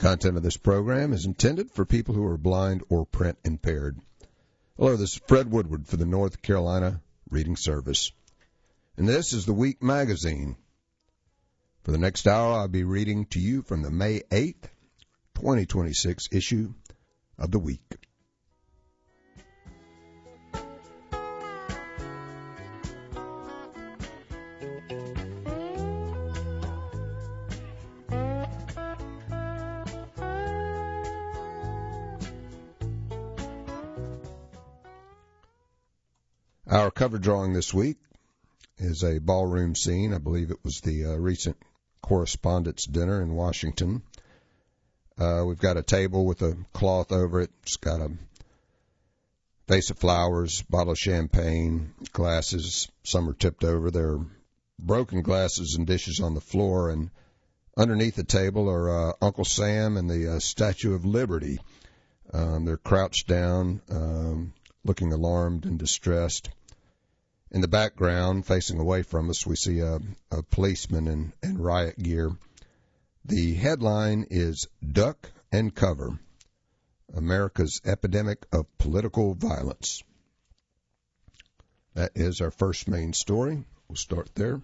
Content of this program is intended for people who are blind or print impaired. Hello, this is Fred Woodward for the North Carolina Reading Service. And this is the Week Magazine. For the next hour, I'll be reading to you from the May 8th, 2026 issue of the Week. Our cover drawing this week is a ballroom scene. I believe it was the recent Correspondents' Dinner in Washington. We've got a table with a cloth over it. It's got a vase of flowers, bottle of champagne, glasses. Some are tipped over. There are broken glasses and dishes on the floor. And underneath the table are Uncle Sam and the Statue of Liberty. They're crouched down, looking alarmed and distressed. In the background, facing away from us, we see a policeman in riot gear. The headline is Duck and Cover, America's Epidemic of Political Violence. That is our first main story. We'll start there.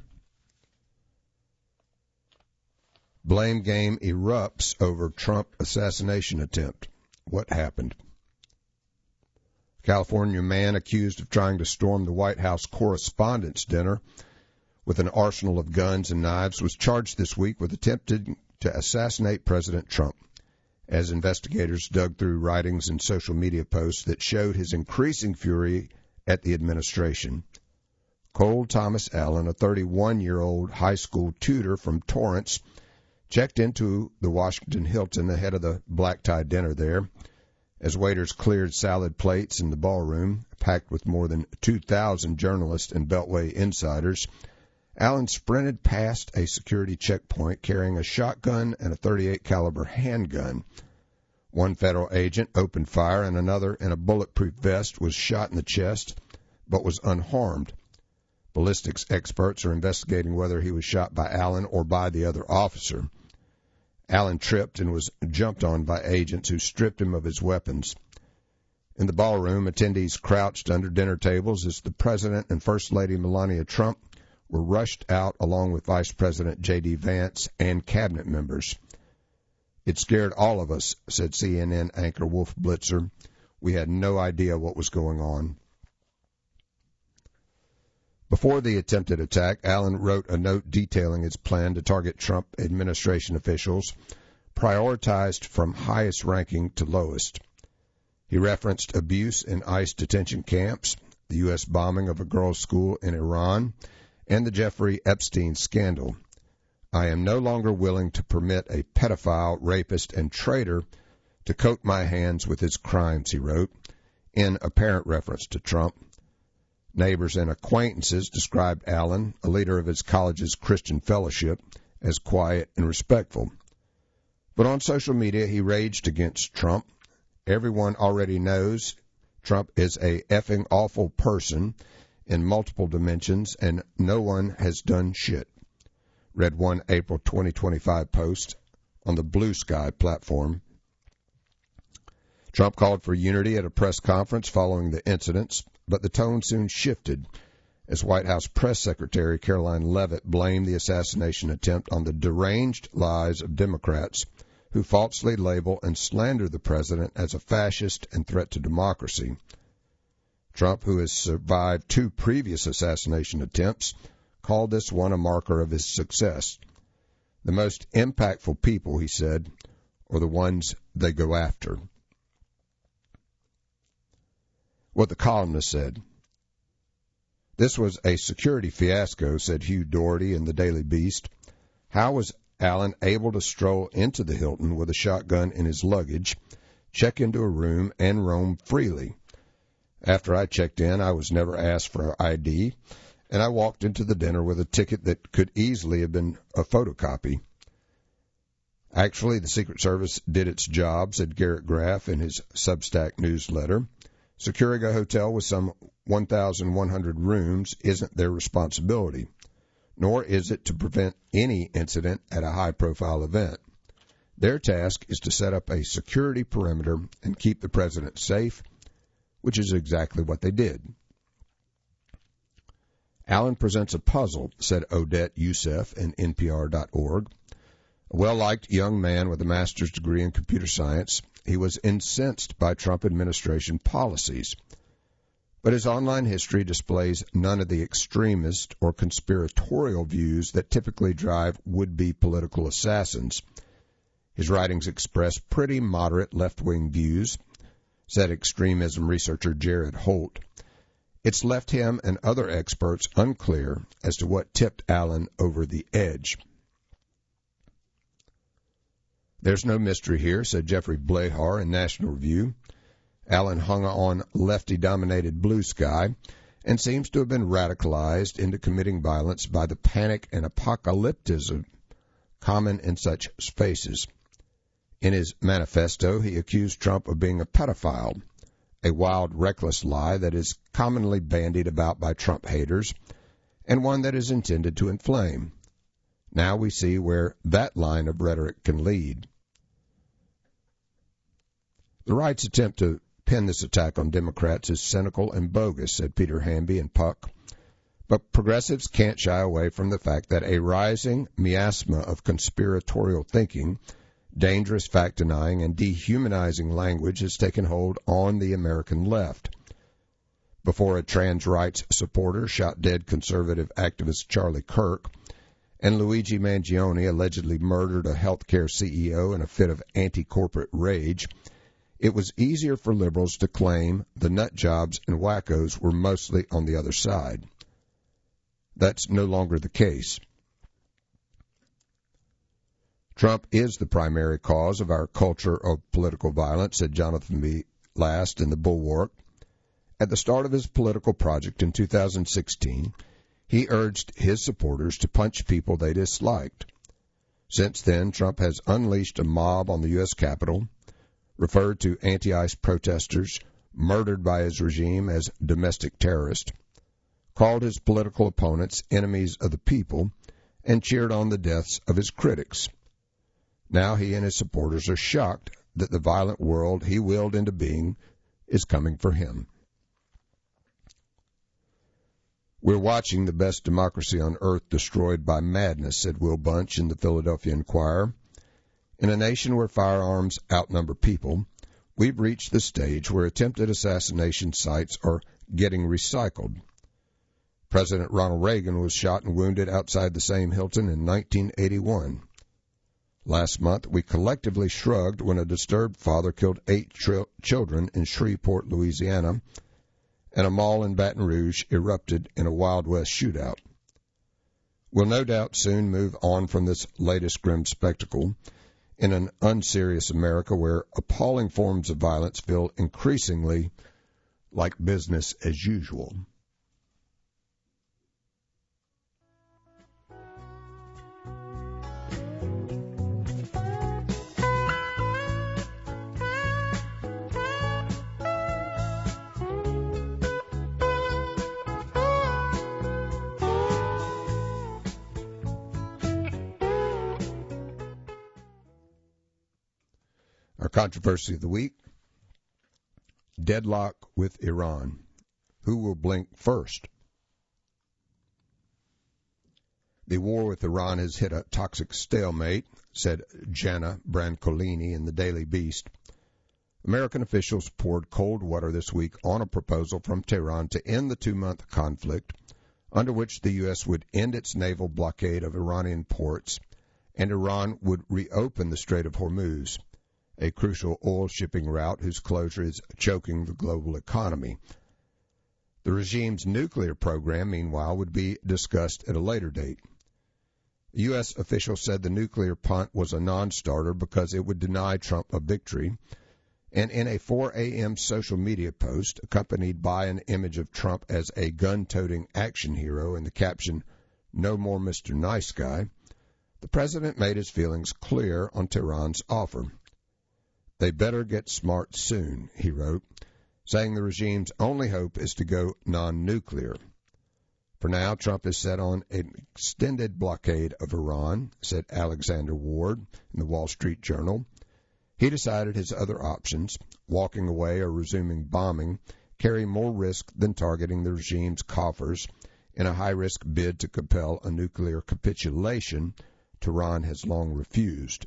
Blame game erupts over Trump assassination attempt. What happened? California man accused of trying to storm the White House Correspondents' Dinner with an arsenal of guns and knives was charged this week with attempting to assassinate President Trump, as investigators dug through writings and social media posts that showed his increasing fury at the administration. Cole Thomas Allen, a 31-year-old high school tutor from Torrance, checked into the Washington Hilton ahead of the black-tie dinner there. As waiters cleared salad plates in the ballroom, packed with more than 2,000 journalists and Beltway insiders, Allen sprinted past a security checkpoint carrying a shotgun and a .38 caliber handgun. One federal agent opened fire and another in a bulletproof vest was shot in the chest but was unharmed. Ballistics experts are investigating whether he was shot by Allen or by the other officer. Allen tripped and was jumped on by agents who stripped him of his weapons. In the ballroom, attendees crouched under dinner tables as the President and First Lady Melania Trump were rushed out along with Vice President J.D. Vance and cabinet members. It scared all of us, said CNN anchor Wolf Blitzer. We had no idea what was going on. Before the attempted attack, Allen wrote a note detailing his plan to target Trump administration officials, prioritized from highest ranking to lowest. He referenced abuse in ICE detention camps, the U.S. bombing of a girls' school in Iran, and the Jeffrey Epstein scandal. I am no longer willing to permit a pedophile, rapist, and traitor to coat my hands with his crimes, he wrote, in apparent reference to Trump. Neighbors and acquaintances described Allen, a leader of his college's Christian fellowship, as quiet and respectful. But on social media, he raged against Trump. Everyone already knows Trump is a effing awful person in multiple dimensions, and no one has done shit, read one April 2025 post on the Blue Sky platform. Trump called for unity at a press conference following the incidents, but the tone soon shifted as White House Press Secretary Caroline Leavitt blamed the assassination attempt on the deranged lies of Democrats who falsely label and slander the president as a fascist and threat to democracy. Trump, who has survived 2 previous assassination attempts, called this one a marker of his success. The most impactful people, he said, are the ones they go after. What the columnist said. This was a security fiasco, said Hugh Doherty in the Daily Beast. How was Allen able to stroll into the Hilton with a shotgun in his luggage, check into a room, and roam freely? After I checked in, I was never asked for ID, and I walked into the dinner with a ticket that could easily have been a photocopy. Actually, the Secret Service did its job, said Garrett Graff in his Substack newsletter. Securing a hotel with some 1,100 rooms isn't their responsibility, nor is it to prevent any incident at a high-profile event. Their task is to set up a security perimeter and keep the president safe, which is exactly what they did. Allen presents a puzzle, said Odette Youssef in NPR.org. A well-liked young man with a master's degree in computer science, he was incensed by Trump administration policies. But his online history displays none of the extremist or conspiratorial views that typically drive would-be political assassins. His writings express pretty moderate left-wing views, said extremism researcher Jared Holt. It's left him and other experts unclear as to what tipped Allen over the edge. There's no mystery here, said Jeffrey Blahar in National Review. Allen hung on lefty-dominated Blue Sky and seems to have been radicalized into committing violence by the panic and apocalypticism common in such spaces. In his manifesto, he accused Trump of being a pedophile, a wild, reckless lie that is commonly bandied about by Trump haters, and one that is intended to inflame. Now we see where that line of rhetoric can lead. The right's attempt to pin this attack on Democrats is cynical and bogus, said Peter Hamby in Puck. But progressives can't shy away from the fact that a rising miasma of conspiratorial thinking, dangerous fact-denying, and dehumanizing language has taken hold on the American left. Before a trans rights supporter shot dead conservative activist Charlie Kirk, and Luigi Mangione allegedly murdered a healthcare CEO in a fit of anti-corporate rage, it was easier for liberals to claim the nut jobs and wackos were mostly on the other side. That's no longer the case. Trump is the primary cause of our culture of political violence, said Jonathan B. Last in The Bulwark. At the start of his political project in 2016, he urged his supporters to punch people they disliked. Since then, Trump has unleashed a mob on the U.S. Capitol, referred to anti-ICE protesters murdered by his regime as domestic terrorists, called his political opponents enemies of the people, and cheered on the deaths of his critics. Now he and his supporters are shocked that the violent world he willed into being is coming for him. We're watching the best democracy on earth destroyed by madness, said Will Bunch in the Philadelphia Inquirer. In a nation where firearms outnumber people, we've reached the stage where attempted assassination sites are getting recycled. President Ronald Reagan was shot and wounded outside the same Hilton in 1981. Last month, we collectively shrugged when a disturbed father killed 8 children in Shreveport, Louisiana, and a mall in Baton Rouge erupted in a Wild West shootout. We'll no doubt soon move on from this latest grim spectacle in an unserious America where appalling forms of violence feel increasingly like business as usual. Our controversy of the week, deadlock with Iran. Who will blink first? The war with Iran has hit a toxic stalemate, said Jana Brancolini in the Daily Beast. American officials poured cold water this week on a proposal from Tehran to end the 2-month conflict, under which the U.S. would end its naval blockade of Iranian ports, and Iran would reopen the Strait of Hormuz, a crucial oil shipping route whose closure is choking the global economy. The regime's nuclear program, meanwhile, would be discussed at a later date. The U.S. official said the nuclear punt was a non-starter because it would deny Trump a victory, and in a 4 a.m. social media post accompanied by an image of Trump as a gun-toting action hero and the caption, "No more Mr. Nice Guy," the president made his feelings clear on Tehran's offer. They better get smart soon, he wrote, saying the regime's only hope is to go non-nuclear. For now, Trump is set on an extended blockade of Iran, said Alexander Ward in the Wall Street Journal. He decided his other options, walking away or resuming bombing, carry more risk than targeting the regime's coffers in a high-risk bid to compel a nuclear capitulation Tehran has long refused.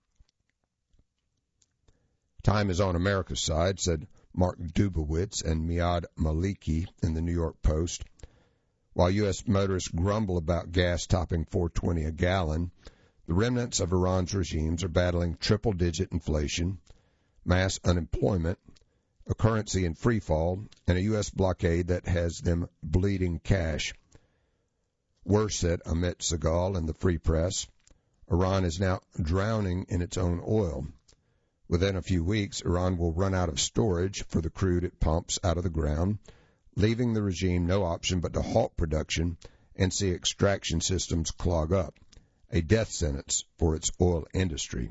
Time is on America's side, said Mark Dubowitz and Miad Maliki in the New York Post. While U.S. motorists grumble about gas topping $4.20 a gallon, the remnants of Iran's regimes are battling triple-digit inflation, mass unemployment, a currency in free fall, and a U.S. blockade that has them bleeding cash. Worse, said Amit Segal in the Free Press, Iran is now drowning in its own oil. Within a few weeks, Iran will run out of storage for the crude it pumps out of the ground, leaving the regime no option but to halt production and see extraction systems clog up, a death sentence for its oil industry.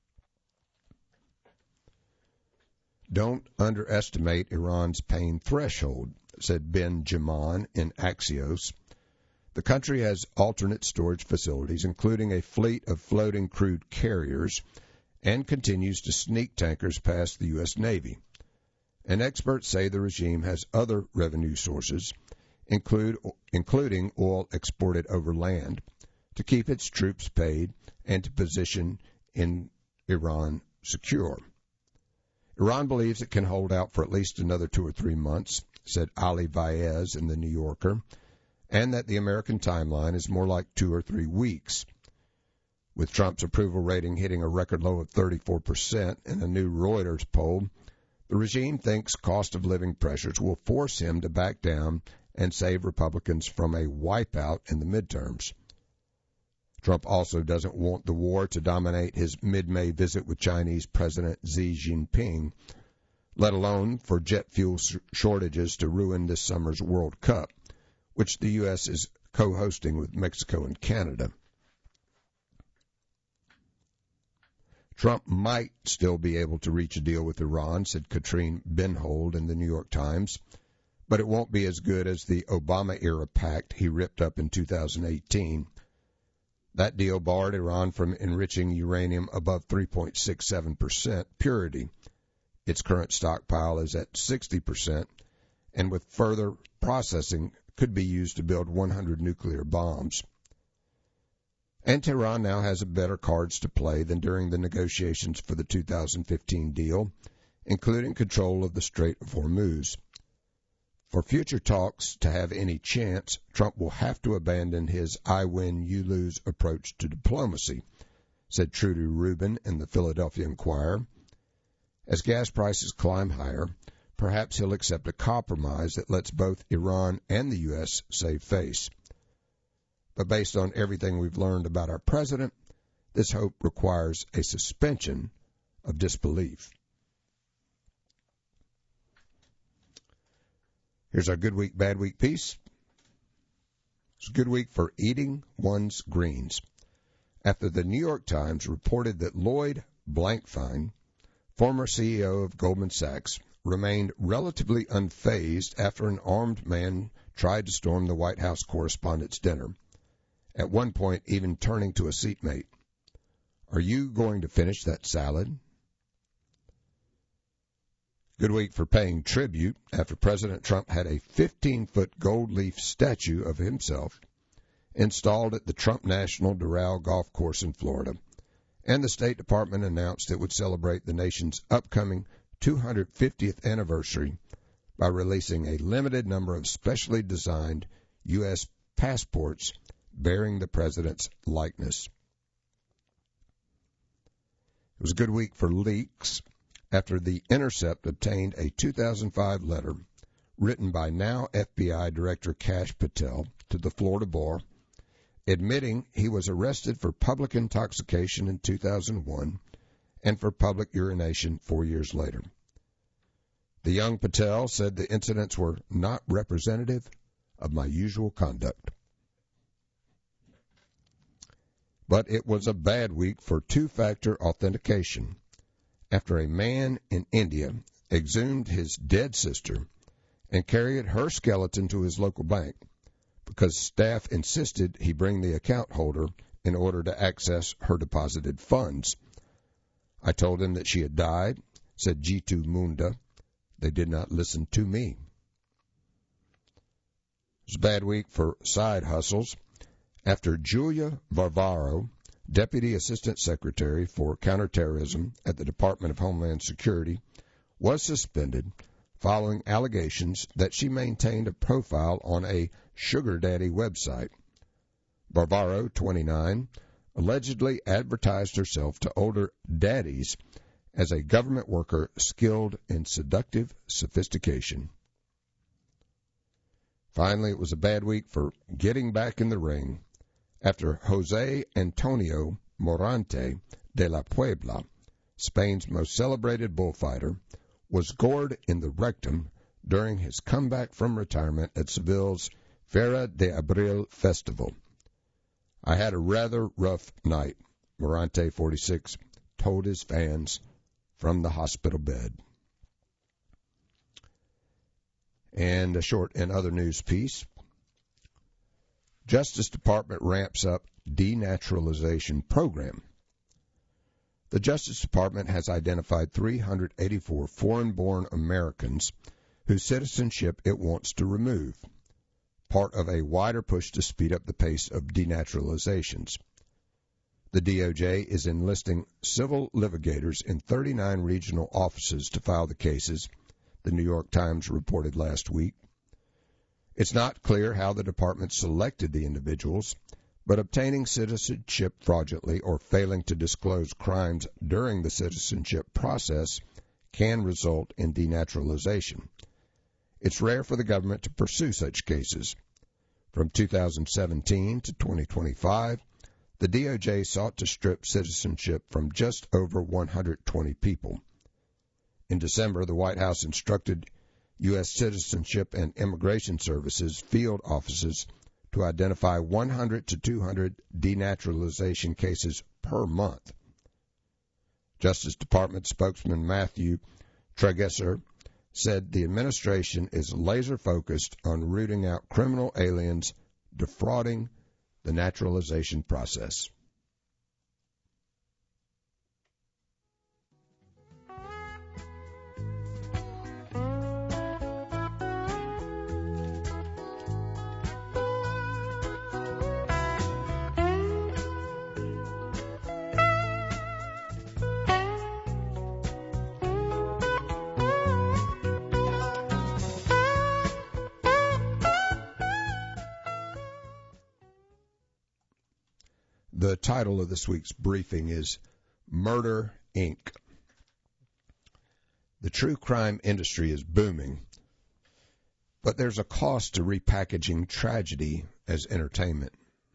Don't underestimate Iran's pain threshold, said Ben Jaman in Axios. The country has alternate storage facilities, including a fleet of floating crude carriers, and continues to sneak tankers past the U.S. Navy. And experts say the regime has other revenue sources, including oil exported over land, to keep its troops paid and to position in Iran secure. Iran believes it can hold out for at least another 2 or 3 months, said Ali Vaez in the New Yorker, and that the American timeline is more like 2 or 3 weeks. With Trump's approval rating hitting a record low of 34% in a new Reuters poll, the regime thinks cost of living pressures will force him to back down and save Republicans from a wipeout in the midterms. Trump also doesn't want the war to dominate his mid-May visit with Chinese President Xi Jinping, let alone for jet fuel shortages to ruin this summer's World Cup, which the U.S. is co-hosting with Mexico and Canada. Trump might still be able to reach a deal with Iran, said Katrine Benhold in the New York Times, but it won't be as good as the Obama-era pact he ripped up in 2018. That deal barred Iran from enriching uranium above 3.67% purity. Its current stockpile is at 60%, and with further processing could be used to build 100 nuclear bombs. And Tehran now has better cards to play than during the negotiations for the 2015 deal, including control of the Strait of Hormuz. For future talks to have any chance, Trump will have to abandon his I win, you lose approach to diplomacy, said Trudy Rubin in the Philadelphia Inquirer. As gas prices climb higher, perhaps he'll accept a compromise that lets both Iran and the U.S. save face. But based on everything we've learned about our president, this hope requires a suspension of disbelief. Here's our good week, bad week piece. It's a good week for eating one's greens. After the New York Times reported that Lloyd Blankfein, former CEO of Goldman Sachs, remained relatively unfazed after an armed man tried to storm the White House Correspondents' Dinner, at one point even turning to a seatmate. Are you going to finish that salad? Good week for paying tribute after President Trump had a 15-foot gold leaf statue of himself installed at the Trump National Doral Golf Course in Florida, and the State Department announced it would celebrate the nation's upcoming 250th anniversary by releasing a limited number of specially designed U.S. passports bearing the president's likeness. It was a good week for leaks after The Intercept obtained a 2005 letter written by now FBI Director Kash Patel to the Florida Bar, admitting he was arrested for public intoxication in 2001 and for public urination 4 years later. The young Patel said the incidents were not representative of my usual conduct. But it was a bad week for two-factor authentication after a man in India exhumed his dead sister and carried her skeleton to his local bank, because staff insisted he bring the account holder in order to access her deposited funds. I told him that she had died, said Jitu Munda. They did not listen to me. It was a bad week for side hustles after Julia Varvaro, Deputy Assistant Secretary for Counterterrorism at the Department of Homeland Security, was suspended following allegations that she maintained a profile on a sugar daddy website. Varvaro, 29, allegedly advertised herself to older daddies as a government worker skilled in seductive sophistication. Finally, it was a bad week for getting back in the ring after Jose Antonio Morante de la Puebla, Spain's most celebrated bullfighter, was gored in the rectum during his comeback from retirement at Seville's Feria de Abril festival. I had a rather rough night, Morante, 46, told his fans from the hospital bed. And a short and other news piece. Justice Department ramps up denaturalization program. The Justice Department has identified 384 foreign-born Americans whose citizenship it wants to remove, part of a wider push to speed up the pace of denaturalizations. The DOJ is enlisting civil litigators in 39 regional offices to file the cases, the New York Times reported last week. It's not clear how the department selected the individuals, but obtaining citizenship fraudulently or failing to disclose crimes during the citizenship process can result in denaturalization. It's rare for the government to pursue such cases. From 2017 to 2025, the DOJ sought to strip citizenship from just over 120 people. In December, the White House instructed U.S. Citizenship and Immigration Services field offices to identify 100 to 200 denaturalization cases per month. Justice Department spokesman Matthew Tragesser said the administration is laser-focused on rooting out criminal aliens defrauding the naturalization process. The title of this week's briefing is Murder, Inc. The true crime industry is booming, but there's a cost to repackaging tragedy as entertainment.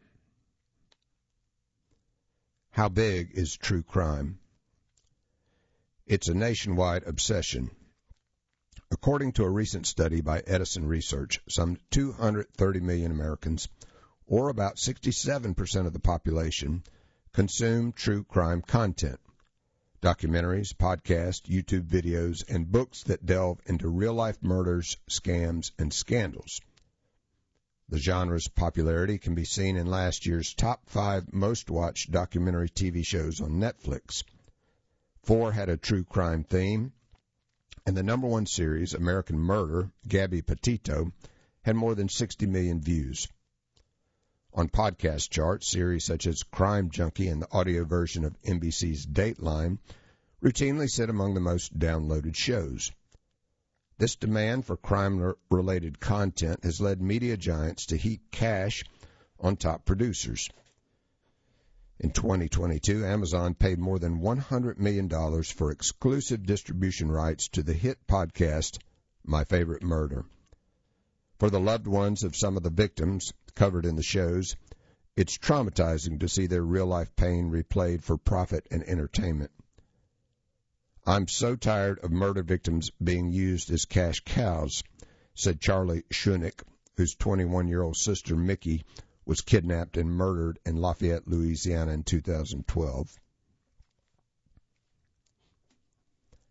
How big is true crime? It's a nationwide obsession. According to a recent study by Edison Research, some 230 million Americans, or about 67% of the population, consume true crime content, documentaries, podcasts, YouTube videos, and books that delve into real-life murders, scams, and scandals. The genre's popularity can be seen in last year's top 5 most-watched documentary TV shows on Netflix. 4 had a true crime theme, and the number 1 series, American Murder, Gabby Petito, had more than 60 million views. On podcast charts, series such as Crime Junkie and the audio version of NBC's Dateline routinely sit among the most downloaded shows. This demand for crime-related content has led media giants to heap cash on top producers. In 2022, Amazon paid more than $100 million for exclusive distribution rights to the hit podcast, My Favorite Murder. For the loved ones of some of the victims covered in the shows, it's traumatizing to see their real-life pain replayed for profit and entertainment. I'm so tired of murder victims being used as cash cows, said Charlie Schoenig, whose 21-year-old sister Mickey was kidnapped and murdered in Lafayette, Louisiana in 2012.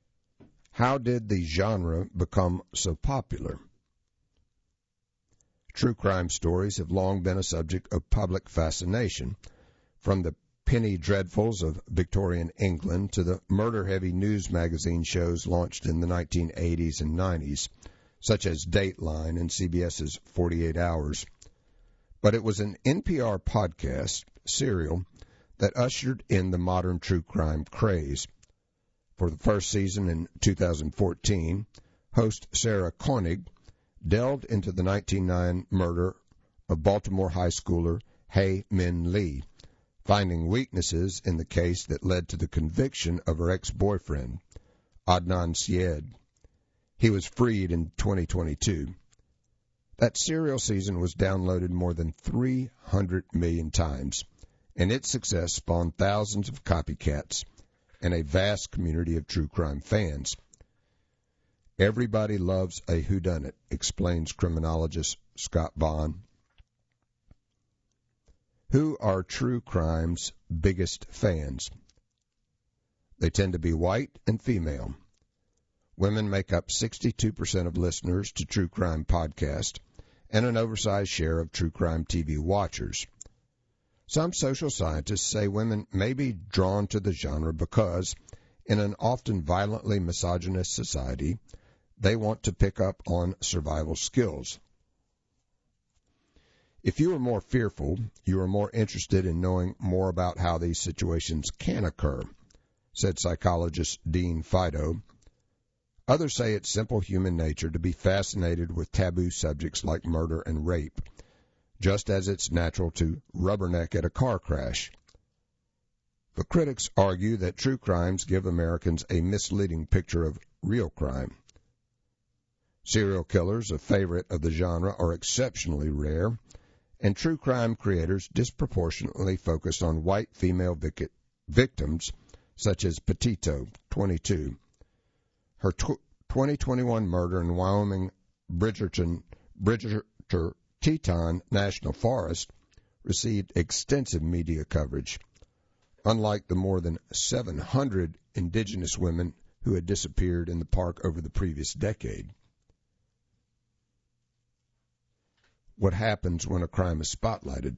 How did the genre become so popular? True crime stories have long been a subject of public fascination, from the penny dreadfuls of Victorian England to the murder-heavy news magazine shows launched in the 1980s and 90s, such as Dateline and CBS's 48 Hours. But it was an NPR podcast, Serial, that ushered in the modern true crime craze. For the first season in 2014, host Sarah Koenig delved into the 1909 murder of Baltimore high schooler Hae Min Lee, finding weaknesses in the case that led to the conviction of her ex-boyfriend, Adnan Syed. He was freed in 2022. That Serial season was downloaded more than 300 million times, and its success spawned thousands of copycats and a vast community of true crime fans. Everybody loves a whodunit, explains criminologist Scott Vaughn. Who are true crime's biggest fans? They tend to be white and female. Women make up 62% of listeners to true crime podcasts and an oversized share of true crime TV watchers. Some social scientists say women may be drawn to the genre because, in an often violently misogynist society, they want to pick up on survival skills. If you are more fearful, you are more interested in knowing more about how these situations can occur, said psychologist Dean Fido. Others say it's simple human nature to be fascinated with taboo subjects like murder and rape, just as it's natural to rubberneck at a car crash. But critics argue that true crimes give Americans a misleading picture of real crime. Serial killers, a favorite of the genre, are exceptionally rare, and true crime creators disproportionately focus on white female victims, such as Petito, 22. Her 2021 murder in Wyoming Bridgerton Teton National Forest received extensive media coverage, unlike the more than 700 indigenous women who had disappeared in the park over the previous decade. What happens when a crime is spotlighted?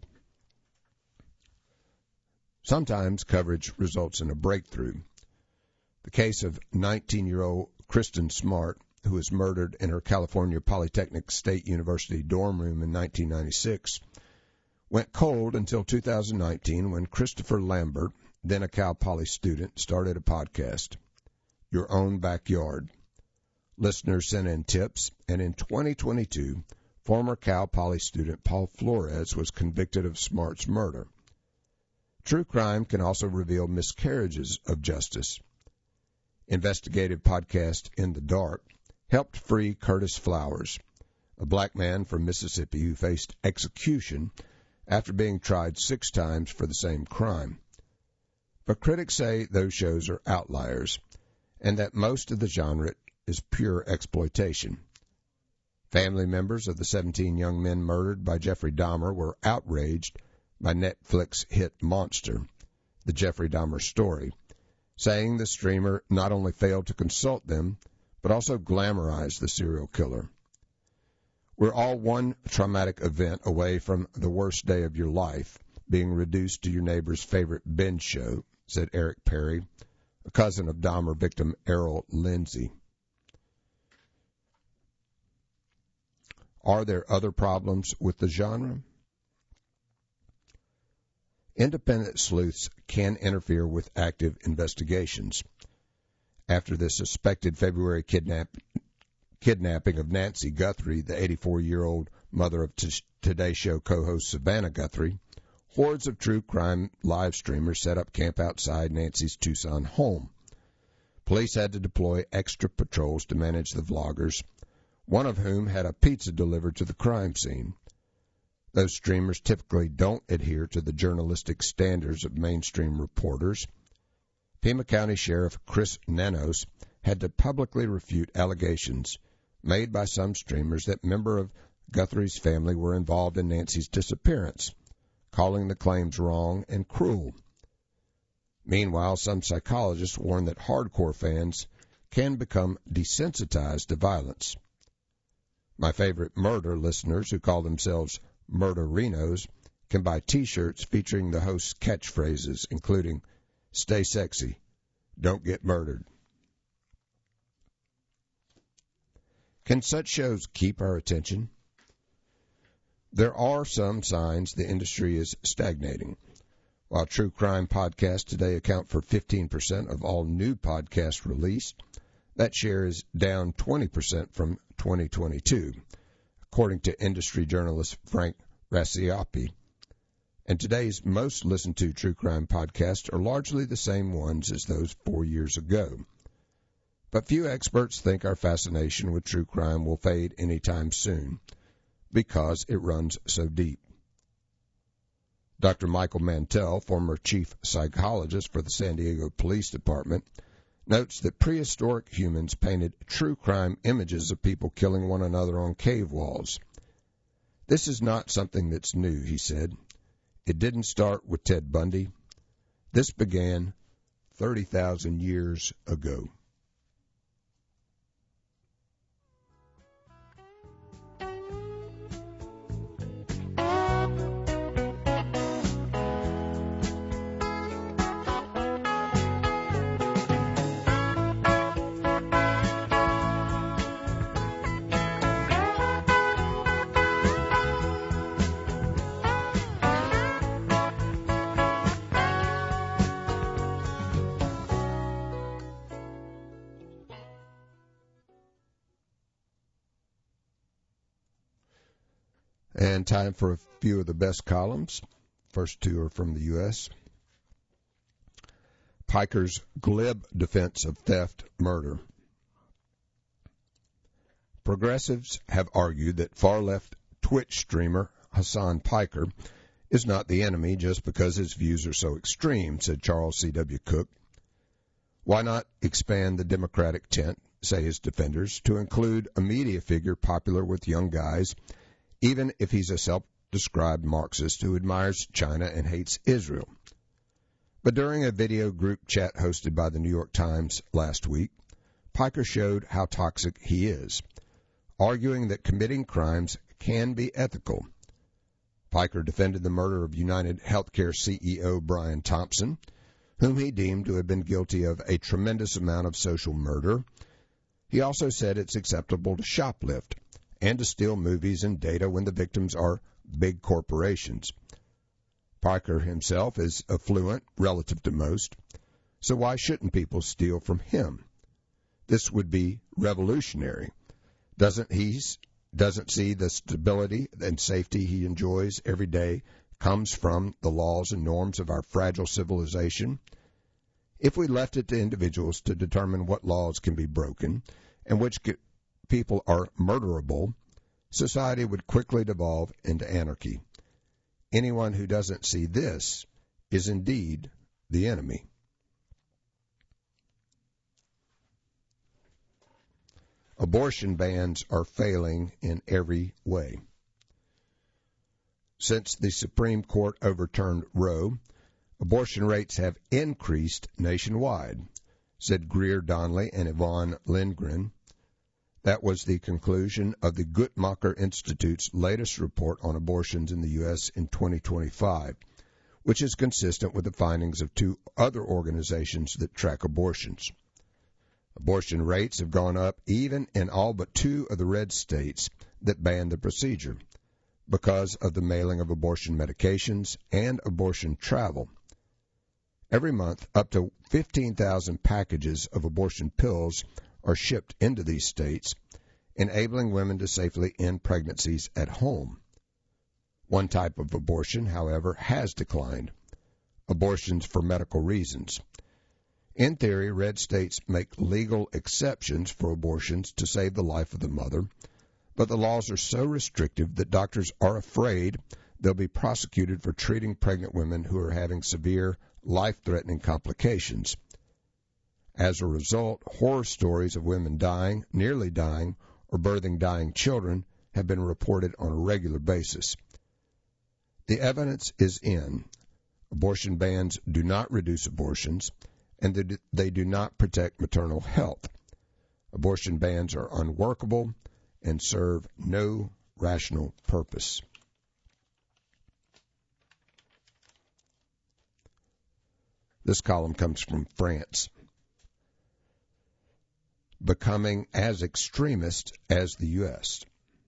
Sometimes coverage results in a breakthrough. The case of 19-year-old Kristen Smart, who was murdered in her California Polytechnic State University dorm room in 1996, went cold until 2019 when Christopher Lambert, then a Cal Poly student, started a podcast, Your Own Backyard. Listeners sent in tips, and in 2022, former Cal Poly student Paul Flores was convicted of Smart's murder. True crime can also reveal miscarriages of justice. Investigative podcast In the Dark helped free Curtis Flowers, a black man from Mississippi who faced execution after being tried 6 times for the same crime. But critics say those shows are outliers and that most of the genre is pure exploitation. Family members of the 17 young men murdered by Jeffrey Dahmer were outraged by Netflix hit Monster, The Jeffrey Dahmer Story, saying the streamer not only failed to consult them, but also glamorized the serial killer. We're all one traumatic event away from the worst day of your life, being reduced to your neighbor's favorite binge show, said Eric Perry, a cousin of Dahmer victim Errol Lindsay. Are there other problems with the genre? Independent sleuths can interfere with active investigations. After the suspected February kidnapping of Nancy Guthrie, the 84-year-old mother of Today Show co-host Savannah Guthrie, hordes of true crime live streamers set up camp outside Nancy's Tucson home. Police had to deploy extra patrols to manage the vloggers, one of whom had a pizza delivered to the crime scene. Those streamers typically don't adhere to the journalistic standards of mainstream reporters. Pima County Sheriff Chris Nanos had to publicly refute allegations made by some streamers that members of Guthrie's family were involved in Nancy's disappearance, calling the claims wrong and cruel. Meanwhile, some psychologists warn that hardcore fans can become desensitized to violence. My favorite murder listeners, who call themselves Murderinos, can buy T-shirts featuring the host's catchphrases, including, "Stay sexy, don't get murdered." Can such shows keep our attention? There are some signs the industry is stagnating. While true crime podcasts today account for 15% of all new podcasts released, that share is down 20% from 2022, according to industry journalist Frank Racioppi. And today's most listened to true crime podcasts are largely the same ones as those 4 years ago. But few experts think our fascination with true crime will fade anytime soon, because it runs so deep. Dr. Michael Mantell, former chief psychologist for the San Diego Police Department, notes that prehistoric humans painted true crime images of people killing one another on cave walls. This is not something that's new, he said. It didn't start with Ted Bundy. This began 30,000 years ago. And time for a few of the best columns. First two are from the U.S. Piker's glib defense of theft murder. Progressives have argued that far-left Twitch streamer Hassan Piker is not the enemy just because his views are so extreme, said Charles C.W. Cook. Why not expand the Democratic tent, say his defenders, to include a media figure popular with young guys, even if he's a self-described Marxist who admires China and hates Israel? But during a video group chat hosted by the New York Times last week, Piker showed how toxic he is, arguing that committing crimes can be ethical. Piker defended the murder of United Healthcare CEO Brian Thompson, whom he deemed to have been guilty of a tremendous amount of social murder. He also said it's acceptable to shoplift and to steal movies and data when the victims are big corporations. Piker himself is affluent relative to most, so why shouldn't people steal from him? This would be revolutionary. Doesn't see the stability and safety he enjoys every day comes from the laws and norms of our fragile civilization? If we left it to individuals to determine what laws can be broken and which people are murderable, society would quickly devolve into anarchy. Anyone who doesn't see this is indeed the enemy. Abortion bans are failing in every way. Since the Supreme Court overturned Roe, abortion rates have increased nationwide, said Greer Donnelly and Yvonne Lindgren. That was the conclusion of the Guttmacher Institute's latest report on abortions in the U.S. in 2025, which is consistent with the findings of two other organizations that track abortions. Abortion rates have gone up even in all but two of the red states that banned the procedure because of the mailing of abortion medications and abortion travel. Every month, up to 15,000 packages of abortion pills are shipped into these states, enabling women to safely end pregnancies at home. One type of abortion, however, has declined: abortions for medical reasons. In theory, red states make legal exceptions for abortions to save the life of the mother, but the laws are so restrictive that doctors are afraid they'll be prosecuted for treating pregnant women who are having severe, life-threatening complications. As a result, horror stories of women dying, nearly dying, or birthing dying children have been reported on a regular basis. The evidence is in. Abortion bans do not reduce abortions, and they do not protect maternal health. Abortion bans are unworkable, and serve no rational purpose. This column comes from France. Becoming as extremist as the U.S.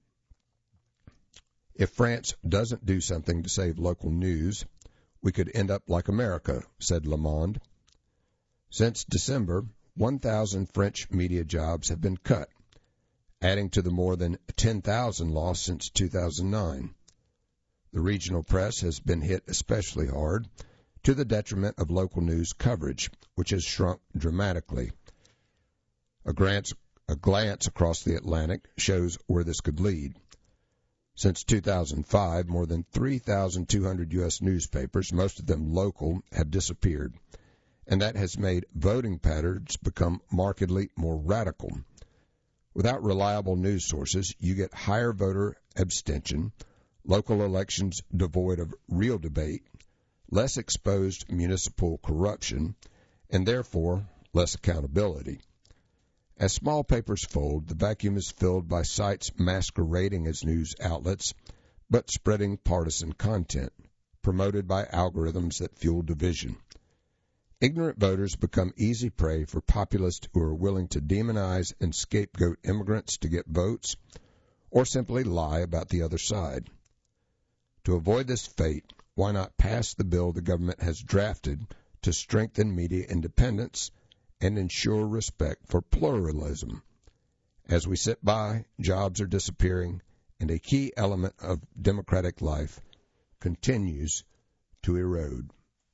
If France doesn't do something to save local news, we could end up like America, said Le Monde. Since December, 1,000 French media jobs have been cut, adding to the more than 10,000 lost since 2009. The regional press has been hit especially hard, to the detriment of local news coverage, which has shrunk dramatically. A glance across the Atlantic shows where this could lead. Since 2005, more than 3,200 U.S. newspapers, most of them local, have disappeared, and that has made voting patterns become markedly more radical. Without reliable news sources, you get higher voter abstention, local elections devoid of real debate, less exposed municipal corruption, and therefore less accountability. As small papers fold, the vacuum is filled by sites masquerading as news outlets, but spreading partisan content, promoted by algorithms that fuel division. Ignorant voters become easy prey for populists who are willing to demonize and scapegoat immigrants to get votes, or simply lie about the other side. To avoid this fate, why not pass the bill the government has drafted to strengthen media independence and ensure respect for pluralism? As we sit by, jobs are disappearing, and a key element of democratic life continues to erode.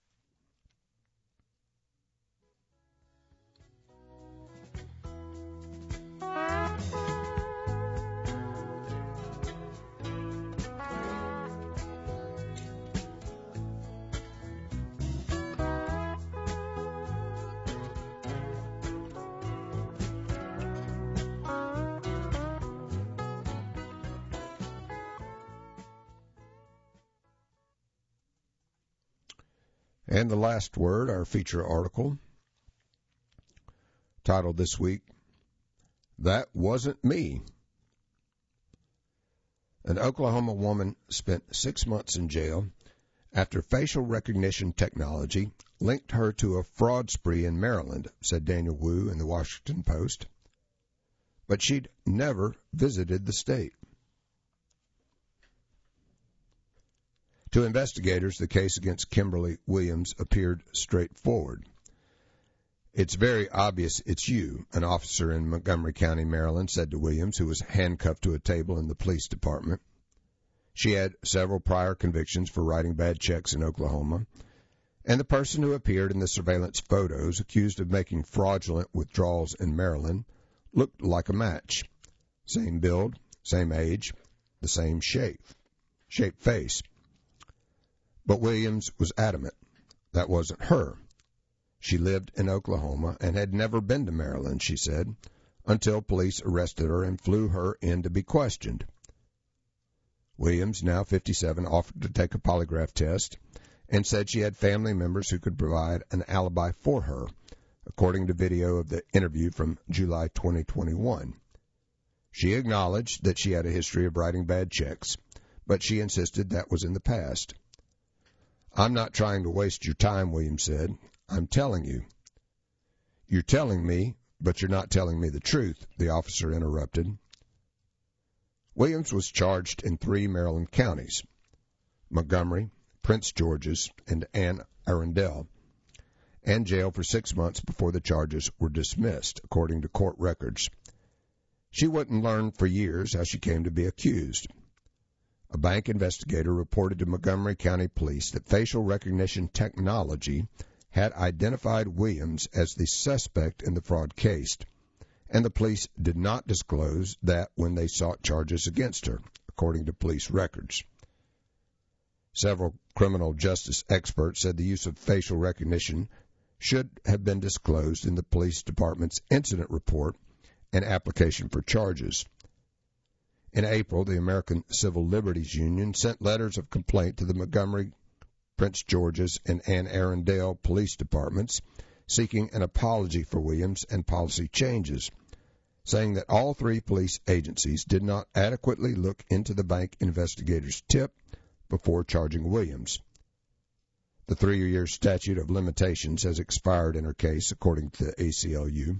And the last word, our feature article, titled this week, That Wasn't Me. An Oklahoma woman spent 6 months in jail after facial recognition technology linked her to a fraud spree in Maryland, said Daniel Wu in the Washington Post. But she'd never visited the state. To investigators, the case against Kimberly Williams appeared straightforward. It's very obvious it's you, an officer in Montgomery County, Maryland, said to Williams, who was handcuffed to a table in the police department. She had several prior convictions for writing bad checks in Oklahoma, and the person who appeared in the surveillance photos accused of making fraudulent withdrawals in Maryland looked like a match. Same build, same age, the same shaped face. But Williams was adamant that wasn't her. She lived in Oklahoma and had never been to Maryland, she said, until police arrested her and flew her in to be questioned. Williams, now 57, offered to take a polygraph test and said she had family members who could provide an alibi for her, according to video of the interview from July 2021. She acknowledged that she had a history of writing bad checks, but she insisted that was in the past. I'm not trying to waste your time, Williams said. I'm telling you. You're telling me, but you're not telling me the truth, the officer interrupted. Williams was charged in 3 Maryland counties, Montgomery, Prince George's, and Anne Arundel, and jailed for 6 months before the charges were dismissed, according to court records. She wouldn't learn for years how she came to be accused. A bank investigator reported to Montgomery County Police that facial recognition technology had identified Williams as the suspect in the fraud case, and the police did not disclose that when they sought charges against her, according to police records. Several criminal justice experts said the use of facial recognition should have been disclosed in the police department's incident report and application for charges. In April, the American Civil Liberties Union sent letters of complaint to the Montgomery, Prince George's, and Anne Arundel police departments, seeking an apology for Williams and policy changes. saying that all three police agencies did not adequately look into the bank investigators' tip before charging Williams. The 3-year statute of limitations has expired in her case, according to the ACLU.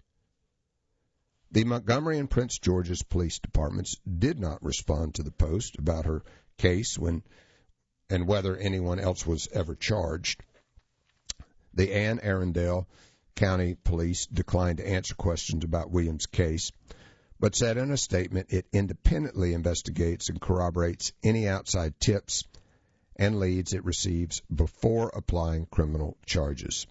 The Montgomery and Prince George's police departments did not respond to the Post about her case and whether anyone else was ever charged. The Anne Arundel County Police declined to answer questions about Williams' case, but said in a statement it independently investigates and corroborates any outside tips and leads it receives before applying criminal charges.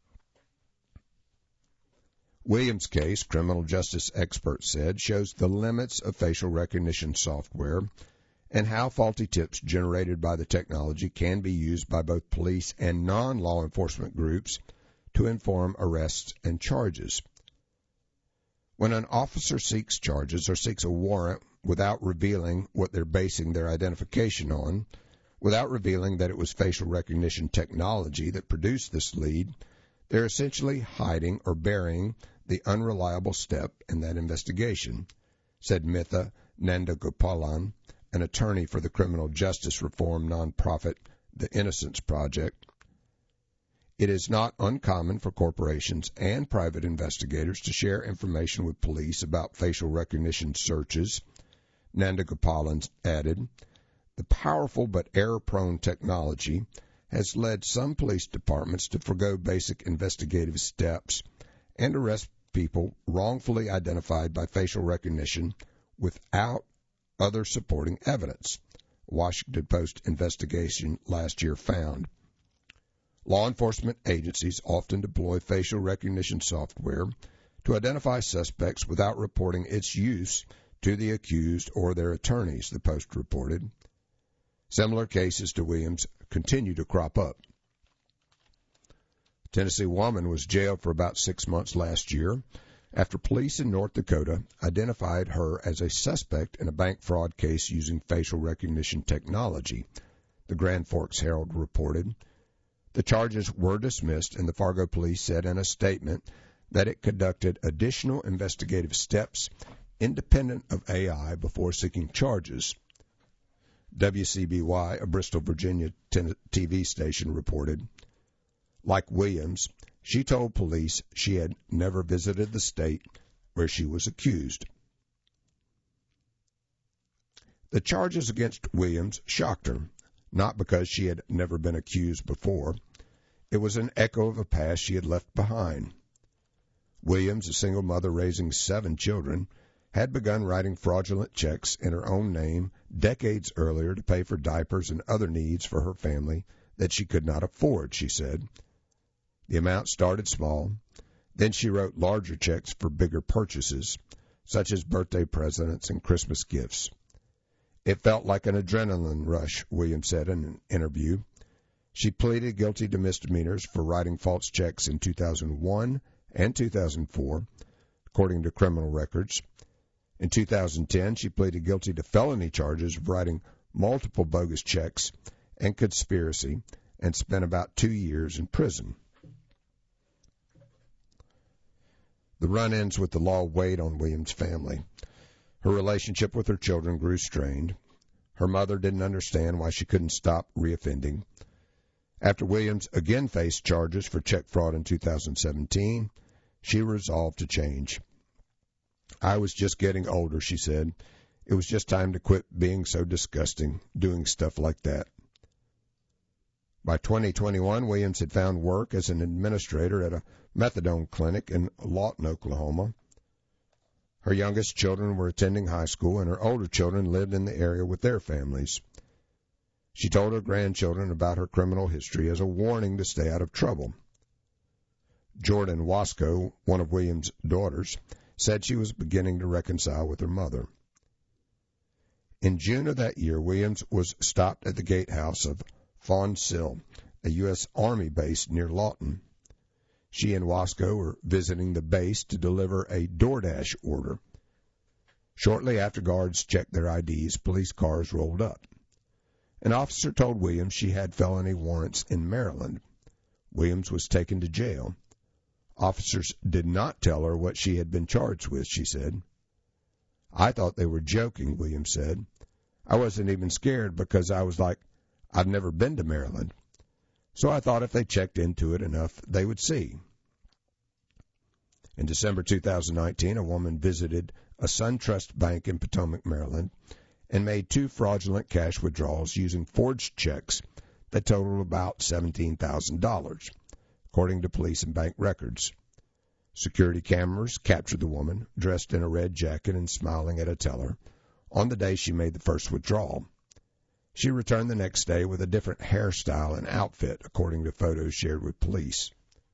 Williams' case, criminal justice experts said, shows the limits of facial recognition software and how faulty tips generated by the technology can be used by both police and non-law enforcement groups to inform arrests and charges. When an officer seeks charges or seeks a warrant without revealing what they're basing their identification on, without revealing that it was facial recognition technology that produced this lead, they're essentially hiding or burying the unreliable step in that investigation, said Mitha Nandagopalan, an attorney for the criminal justice reform nonprofit The Innocence Project. It is not uncommon for corporations and private investigators to share information with police about facial recognition searches, Nandagopalan added. The powerful but error-prone technology has led some police departments to forgo basic investigative steps and arrest people wrongfully identified by facial recognition without other supporting evidence, Washington Post investigation last year found. Law enforcement agencies often deploy facial recognition software to identify suspects without reporting its use to the accused or their attorneys, the Post reported. Similar cases to Williams continue to crop up. A Tennessee woman was jailed for about 6 months last year after police in North Dakota identified her as a suspect in a bank fraud case using facial recognition technology, the Grand Forks Herald reported. The charges were dismissed, and the Fargo police said in a statement that it conducted additional investigative steps independent of AI before seeking charges. WCBY, a Bristol, Virginia TV station, reported. Like Williams, she told police she had never visited the state where she was accused. The charges against Williams shocked her, not because she had never been accused before. It was an echo of a past she had left behind. Williams, a single mother raising 7 children, had begun writing fraudulent checks in her own name decades earlier to pay for diapers and other needs for her family that she could not afford, she said. The amount started small. Then she wrote larger checks for bigger purchases, such as birthday presents and Christmas gifts. It felt like an adrenaline rush, Williams said in an interview. She pleaded guilty to misdemeanors for writing false checks in 2001 and 2004, according to criminal records. In 2010, she pleaded guilty to felony charges of writing multiple bogus checks and conspiracy and spent about 2 years in prison. The run-ins with the law weighed on Williams' family. Her relationship with her children grew strained. Her mother didn't understand why she couldn't stop reoffending. After Williams again faced charges for check fraud in 2017, she resolved to change. I was just getting older, she said. It was just time to quit being so disgusting, doing stuff like that. By 2021, Williams had found work as an administrator at a methadone clinic in Lawton, Oklahoma. Her youngest children were attending high school, and her older children lived in the area with their families. She told her grandchildren about her criminal history as a warning to stay out of trouble. Jordan Wasco, one of Williams' daughters, said she was beginning to reconcile with her mother. In June of that year, Williams was stopped at the gatehouse of Fawn Sill, a U.S. Army base near Lawton. She and Wasco were visiting the base to deliver a DoorDash order. Shortly after guards checked their IDs, police cars rolled up. An officer told Williams she had felony warrants in Maryland. Williams was taken to jail. Officers did not tell her what she had been charged with, she said. I thought they were joking, Williams said. I wasn't even scared because I was like, I've never been to Maryland. So I thought if they checked into it enough, they would see. In December 2019, a woman visited a SunTrust bank in Potomac, Maryland, and made 2 fraudulent cash withdrawals using forged checks that totaled about $17,000, according to police and bank records. Security cameras captured the woman, dressed in a red jacket and smiling at a teller, on the day she made the first withdrawal. She returned the next day with a different hairstyle and outfit, according to photos shared with police.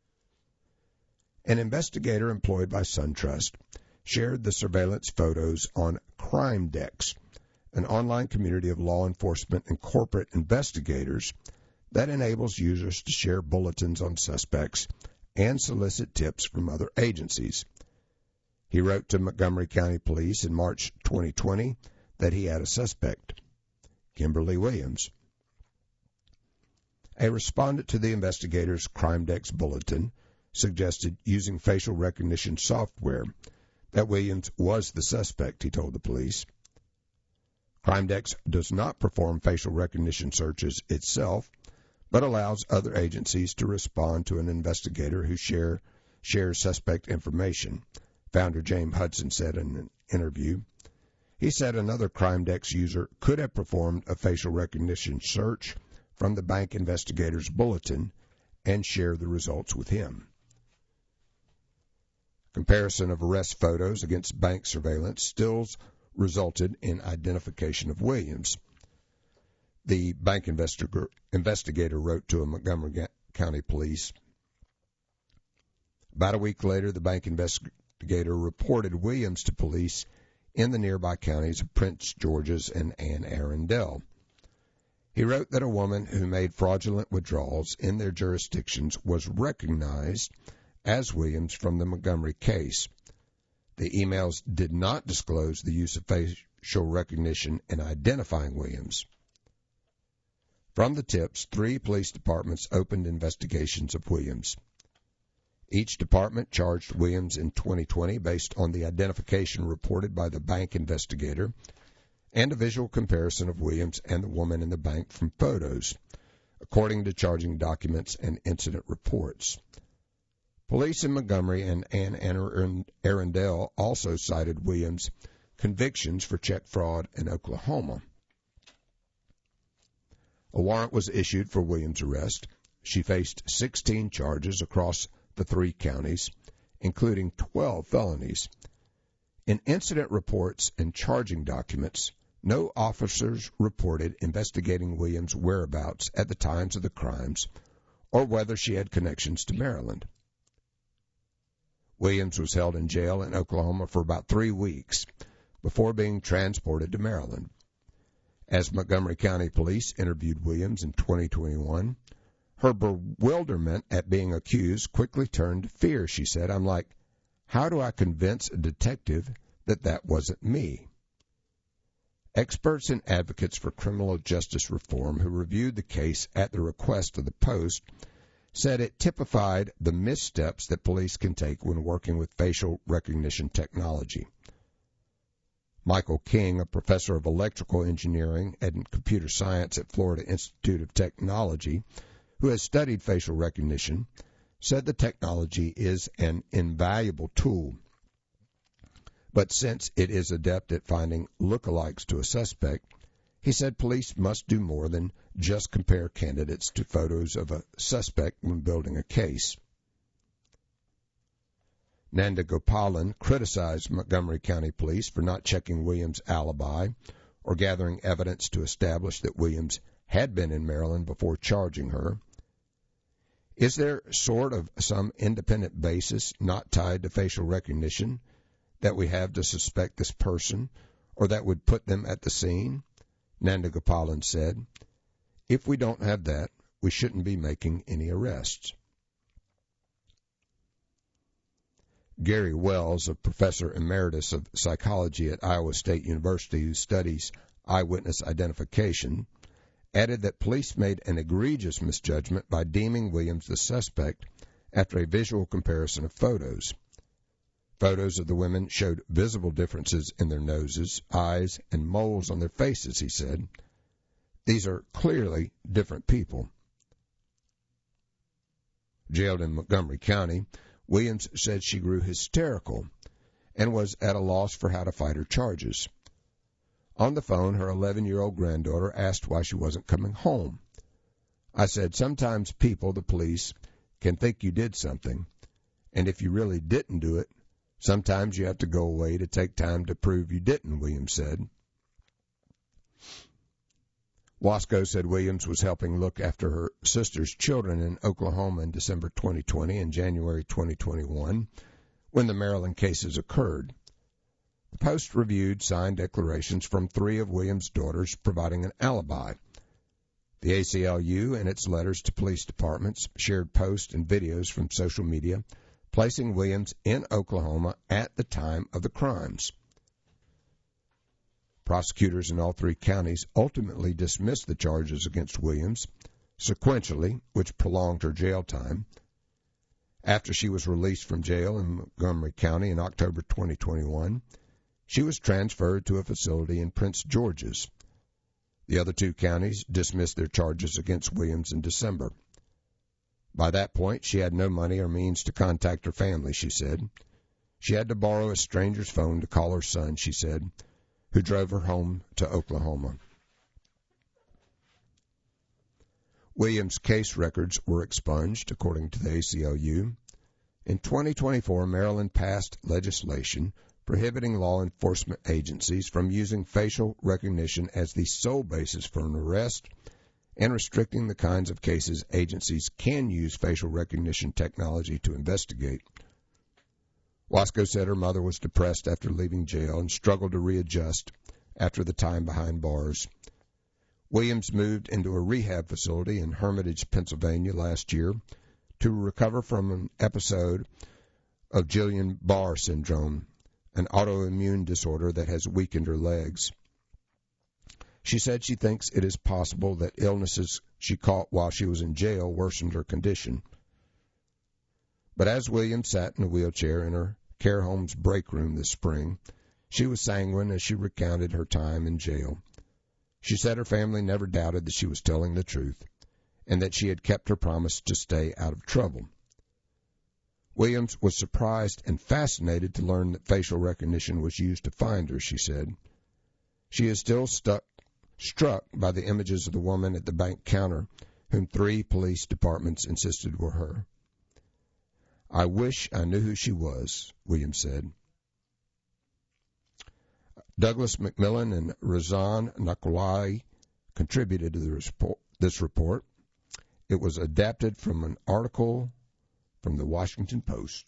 An investigator employed by SunTrust shared the surveillance photos on CrimeDex, an online community of law enforcement and corporate investigators that enables users to share bulletins on suspects and solicit tips from other agencies. He wrote to Montgomery County Police in March 2020 that he had a suspect, Kimberly Williams. A respondent to the investigator's CrimeDex bulletin suggested using facial recognition software that Williams was the suspect, he told the police. CrimeDex does not perform facial recognition searches itself, but allows other agencies to respond to an investigator who shares suspect information, founder James Hudson said in an interview. He said another CrimeDex user could have performed a facial recognition search from the bank investigator's bulletin and share the results with him. Comparison of arrest photos against bank surveillance stills resulted in identification of Williams. The bank investigator wrote to a Montgomery County Police. About a week later, the bank investigator reported Williams to police in the nearby counties of Prince George's and Anne Arundel. He wrote that a woman who made fraudulent withdrawals in their jurisdictions was recognized as Williams from the Montgomery case. The emails did not disclose the use of facial recognition in identifying Williams. From the tips, 3 police departments opened investigations of Williams. Each department charged Williams in 2020 based on the identification reported by the bank investigator and a visual comparison of Williams and the woman in the bank from photos, according to charging documents and incident reports. Police in Montgomery and Anne Arundel also cited Williams' convictions for check fraud in Oklahoma. A warrant was issued for Williams' arrest. She faced 16 charges across the 3 counties, including 12 felonies. In incident reports and charging documents, no officers reported investigating Williams' whereabouts at the times of the crimes or whether she had connections to Maryland. Williams was held in jail in Oklahoma for about 3 weeks before being transported to Maryland. As Montgomery County Police interviewed Williams in 2021, her bewilderment at being accused quickly turned to fear, she said. I'm like, how do I convince a detective that that wasn't me? Experts and advocates for criminal justice reform who reviewed the case at the request of the Post said it typified the missteps that police can take when working with facial recognition technology. Michael King, a professor of electrical engineering and computer science at Florida Institute of Technology, who has studied facial recognition, said the technology is an invaluable tool. But since it is adept at finding lookalikes to a suspect, he said police must do more than just compare candidates to photos of a suspect when building a case. Nanda Gopalan criticized Montgomery County Police for not checking Williams' alibi or gathering evidence to establish that Williams had been in Maryland before charging her. Is there sort of some independent basis not tied to facial recognition that we have to suspect this person or that would put them at the scene? Nanda Gopalan said, if we don't have that, we shouldn't be making any arrests. Gary Wells, a professor emeritus of psychology at Iowa State University who studies eyewitness identification, added that police made an egregious misjudgment by deeming Williams the suspect after a visual comparison of photos. Photos of the women showed visible differences in their noses, eyes, and moles on their faces, he said. These are clearly different people. Jailed in Montgomery County, Williams said she grew hysterical and was at a loss for how to fight her charges. On the phone, her 11-year-old granddaughter asked why she wasn't coming home. I said, sometimes people, the police, can think you did something, and if you really didn't do it, sometimes you have to go away to take time to prove you didn't, Williams said. Wasco said Williams was helping look after her sister's children in Oklahoma in December 2020 and January 2021 when the Maryland cases occurred. The Post reviewed signed declarations from 3 of Williams' daughters providing an alibi. The ACLU and its letters to police departments shared posts and videos from social media placing Williams in Oklahoma at the time of the crimes. Prosecutors in all 3 counties ultimately dismissed the charges against Williams sequentially, which prolonged her jail time. After she was released from jail in Montgomery County in October 2021, she was transferred to a facility in Prince George's. The other 2 counties dismissed their charges against Williams in December. By that point, she had no money or means to contact her family, she said. She had to borrow a stranger's phone to call her son, she said, who drove her home to Oklahoma. Williams' case records were expunged, according to the ACLU. In 2024, Maryland passed legislation prohibiting law enforcement agencies from using facial recognition as the sole basis for an arrest and restricting the kinds of cases agencies can use facial recognition technology to investigate. Wasco said her mother was depressed after leaving jail and struggled to readjust after the time behind bars. Williams moved into a rehab facility in Hermitage, Pennsylvania last year to recover from an episode of Guillain-Barré syndrome, an autoimmune disorder that has weakened her legs. She said she thinks it is possible that illnesses she caught while she was in jail worsened her condition. But as Williams sat in a wheelchair in her care home's break room this spring, she was sanguine as she recounted her time in jail. She said her family never doubted that she was telling the truth and that she had kept her promise to stay out of trouble. Williams was surprised and fascinated to learn that facial recognition was used to find her, she said. She is still struck by the images of the woman at the bank counter whom 3 police departments insisted were her. I wish I knew who she was, Williams said. Douglas McMillan and Razan Nakolai contributed to this report. It was adapted from an article from the Washington Post.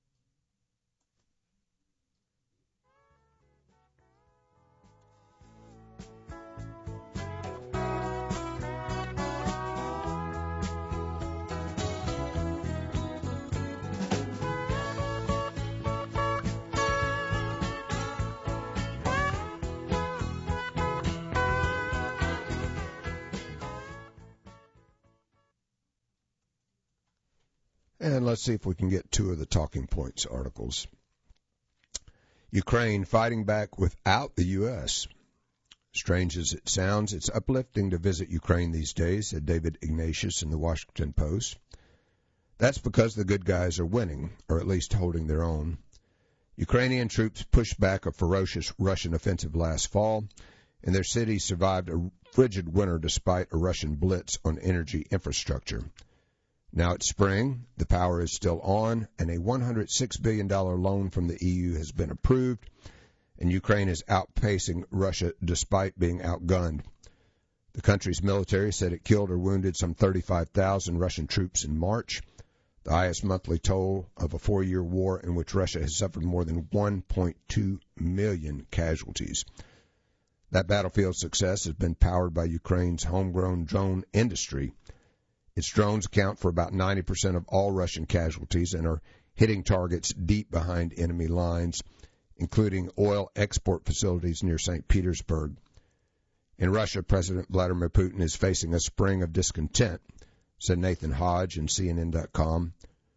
And let's see if we can get 2 of the talking points articles. Ukraine fighting back without the U.S. Strange as it sounds, it's uplifting to visit Ukraine these days, said David Ignatius in the Washington Post. That's because the good guys are winning, or at least holding their own. Ukrainian troops pushed back a ferocious Russian offensive last fall, and their city survived a frigid winter despite a Russian blitz on energy infrastructure. Now it's spring, the power is still on, and a $106 billion loan from the EU has been approved, and Ukraine is outpacing Russia despite being outgunned. The country's military said it killed or wounded some 35,000 Russian troops in March, the highest monthly toll of a 4-year war in which Russia has suffered more than 1.2 million casualties. That battlefield success has been powered by Ukraine's homegrown drone industry. Its drones account for about 90% of all Russian casualties and are hitting targets deep behind enemy lines, including oil export facilities near St. Petersburg. In Russia, President Vladimir Putin is facing a spring of discontent, said Nathan Hodge in CNN.com.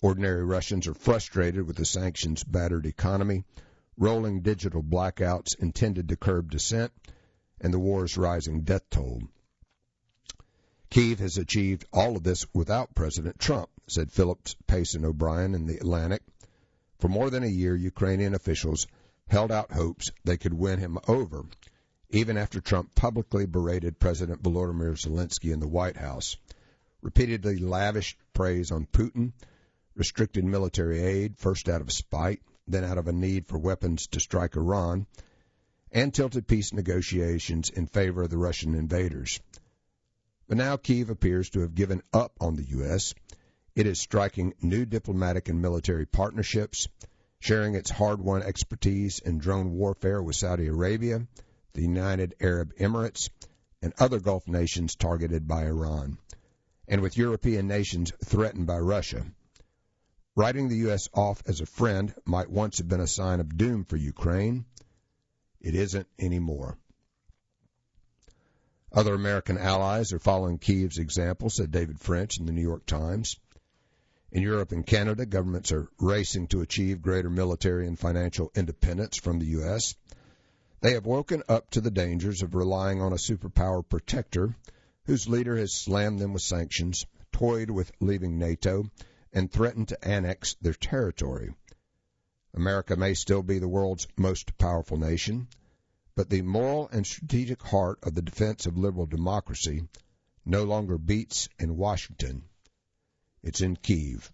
Ordinary Russians are frustrated with the sanctions-battered economy, rolling digital blackouts intended to curb dissent, and the war's rising death toll. Kyiv has achieved all of this without President Trump, said Phillips Payson O'Brien in The Atlantic. For more than a year, Ukrainian officials held out hopes they could win him over, even after Trump publicly berated President Volodymyr Zelensky in the White House, repeatedly lavished praise on Putin, restricted military aid, first out of spite, then out of a need for weapons to strike Iran, and tilted peace negotiations in favor of the Russian invaders. But now Kyiv appears to have given up on the U.S. It is striking new diplomatic and military partnerships, sharing its hard-won expertise in drone warfare with Saudi Arabia, the United Arab Emirates, and other Gulf nations targeted by Iran, and with European nations threatened by Russia. Writing the U.S. off as a friend might once have been a sign of doom for Ukraine. It isn't anymore. Other American allies are following Kyiv's example, said David French in the New York Times. In Europe and Canada, governments are racing to achieve greater military and financial independence from the U.S. They have woken up to the dangers of relying on a superpower protector whose leader has slammed them with sanctions, toyed with leaving NATO, and threatened to annex their territory. America may still be the world's most powerful nation, but the moral and strategic heart of the defense of liberal democracy no longer beats in Washington. It's in Kyiv.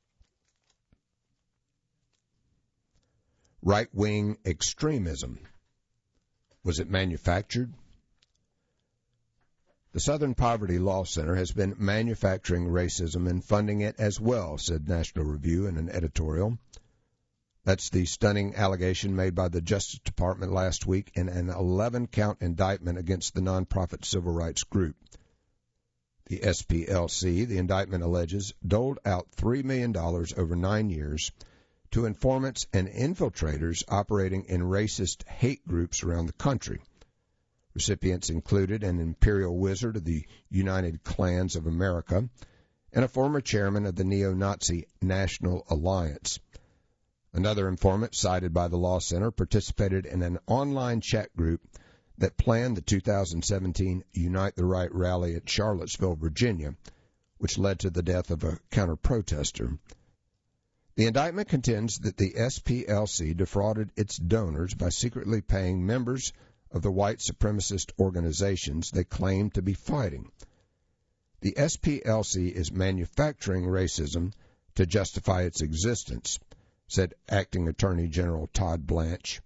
Right-wing extremism. Was it manufactured? The Southern Poverty Law Center has been manufacturing racism and funding it as well, said National Review in an editorial. That's the stunning allegation made by the Justice Department last week in an 11-count indictment against the nonprofit civil rights group. The SPLC, the indictment alleges, doled out $3 million over 9 years to informants and infiltrators operating in racist hate groups around the country. Recipients included an imperial wizard of the United Klans of America and a former chairman of the neo-Nazi National Alliance. Another informant cited by the Law Center participated in an online chat group that planned the 2017 Unite the Right rally at Charlottesville, Virginia, which led to the death of a counter-protester. The indictment contends that the SPLC defrauded its donors by secretly paying members of the white supremacist organizations they claim to be fighting. The SPLC is manufacturing racism to justify its existence, said Acting Attorney General Todd Blanche.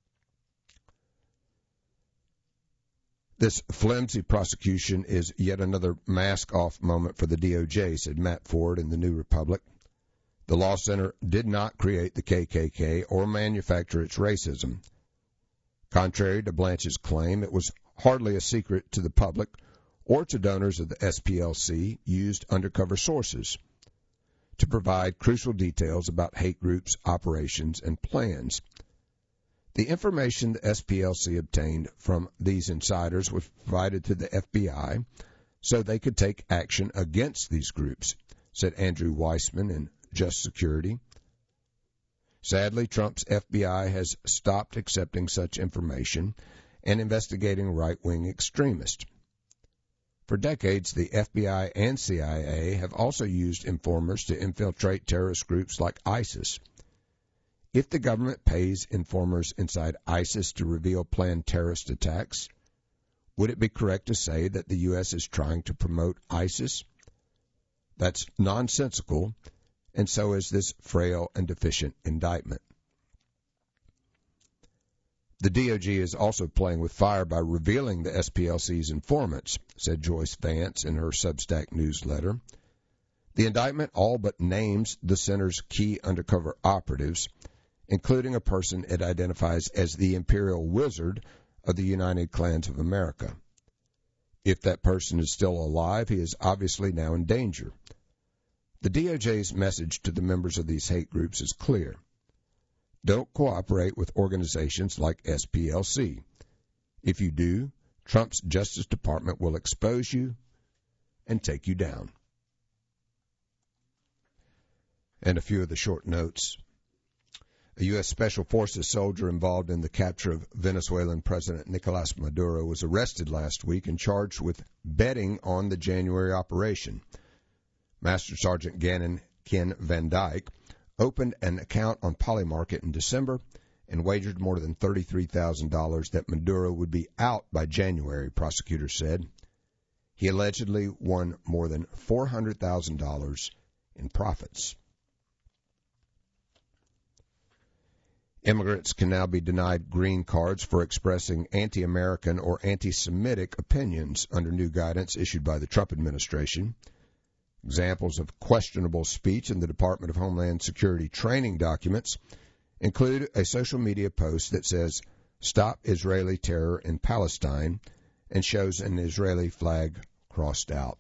This flimsy prosecution is yet another mask-off moment for the DOJ, said Matt Ford in the New Republic. The Law Center did not create the KKK or manufacture its racism. Contrary to Blanche's claim, it was hardly a secret to the public or to donors of the SPLC used undercover sources to provide crucial details about hate groups' operations and plans. The information the SPLC obtained from these insiders was provided to the FBI so they could take action against these groups, said Andrew Weissman in Just Security. Sadly, Trump's FBI has stopped accepting such information and investigating right-wing extremists. For decades, the FBI and CIA have also used informers to infiltrate terrorist groups like ISIS. If the government pays informers inside ISIS to reveal planned terrorist attacks, would it be correct to say that the U.S. is trying to promote ISIS? That's nonsensical, and so is this frail and deficient indictment. The DOJ is also playing with fire by revealing the SPLC's informants, said Joyce Vance in her Substack newsletter. The indictment all but names the center's key undercover operatives, including a person it identifies as the Imperial Wizard of the United Klans of America. If that person is still alive, he is obviously now in danger. The DOJ's message to the members of these hate groups is clear. Don't cooperate with organizations like SPLC. If you do, Trump's Justice Department will expose you and take you down. And a few of the short notes. A U.S. Special Forces soldier involved in the capture of Venezuelan President Nicolas Maduro was arrested last week and charged with betting on the January operation. Master Sergeant Ken Van Dyke opened an account on Polymarket in December and wagered more than $33,000 that Maduro would be out by January, prosecutors said. He allegedly won more than $400,000 in profits. Immigrants can now be denied green cards for expressing anti-American or anti-Semitic opinions under new guidance issued by the Trump administration. Examples of questionable speech in the Department of Homeland Security training documents include a social media post that says, "Stop Israeli Terror in Palestine," and shows an Israeli flag crossed out.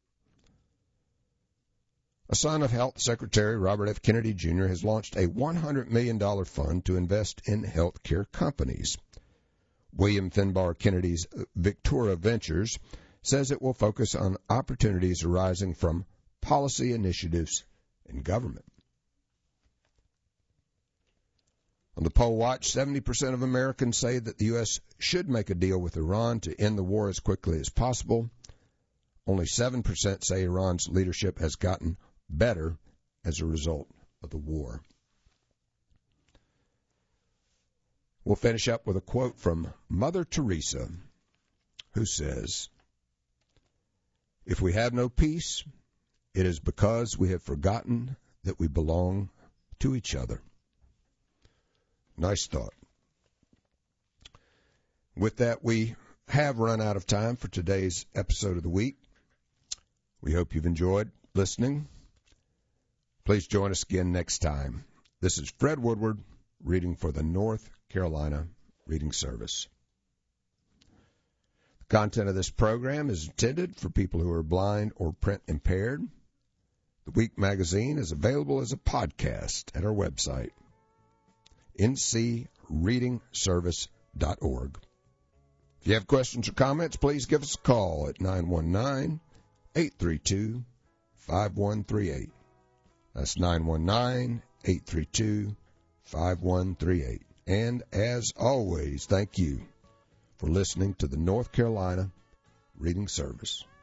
A son of Health Secretary Robert F. Kennedy, Jr. has launched a $100 million fund to invest in healthcare companies. William Finbar Kennedy's Victura Ventures says it will focus on opportunities arising from policy initiatives in government. On the poll watch, 70% of Americans say that the U.S. should make a deal with Iran to end the war as quickly as possible. Only 7% say Iran's leadership has gotten better as a result of the war. We'll finish up with a quote from Mother Teresa, who says, "If we have no peace, it is because we have forgotten that we belong to each other." Nice thought. With that, we have run out of time for today's episode of the week. We hope you've enjoyed listening. Please join us again next time. This is Fred Woodward reading for the North Carolina Reading Service. The content of this program is intended for people who are blind or print impaired. The Week magazine is available as a podcast at our website, ncreadingservice.org. If you have questions or comments, please give us a call at 919-832-5138. That's 919-832-5138. And as always, thank you for listening to the North Carolina Reading Service.